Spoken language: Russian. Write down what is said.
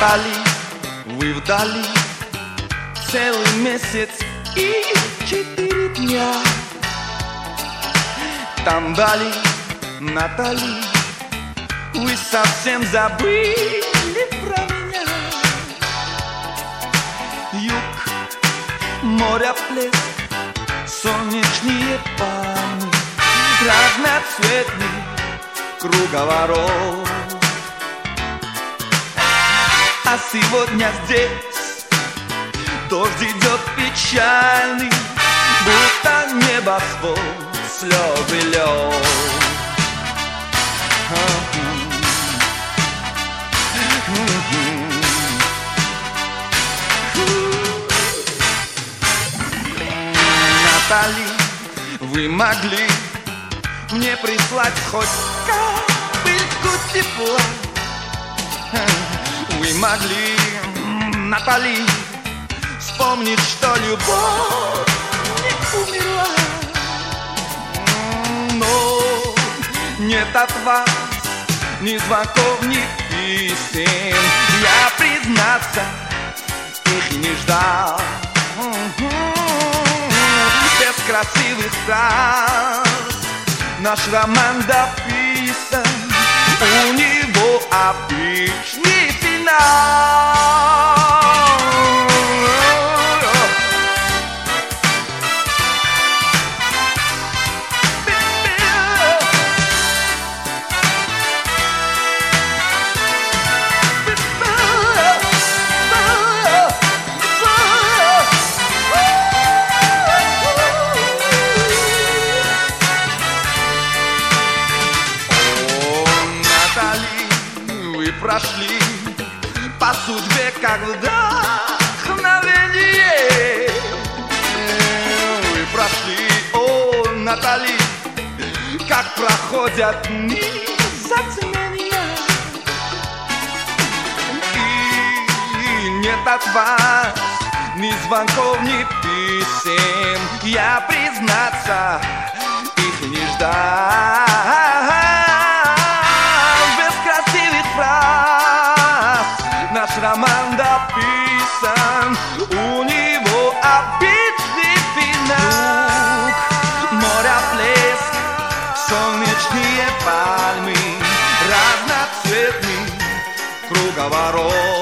Натали, вы вдали целый месяц и 4 дня. Там вдали, Натали, вы совсем забыли про меня. Юг, море, плеск, солнечные пальмы, разноцветный круговорот. А сегодня здесь дождь идет печальный, будто небосвод, слезы, лед. Натали, вы могли мне прислать хоть капельку тепла. Вы могли, Натали, вспомнить, что любовь не умерла. Но нет от вас ни звонков, ни писем. Я, признаться, их не ждал. Без красивых фраз наш роман дописан, у него обычный финал. Прошли по судьбе как вдохновение. Вы прошли, о, Натали, как проходят дни затмения. И нет от вас ни звонков, ни писем. Я, признаться, их не ждал. Наш роман дописан, у него обычный финал. Море, плеск, солнечные пальмы, разноцветный круговорот.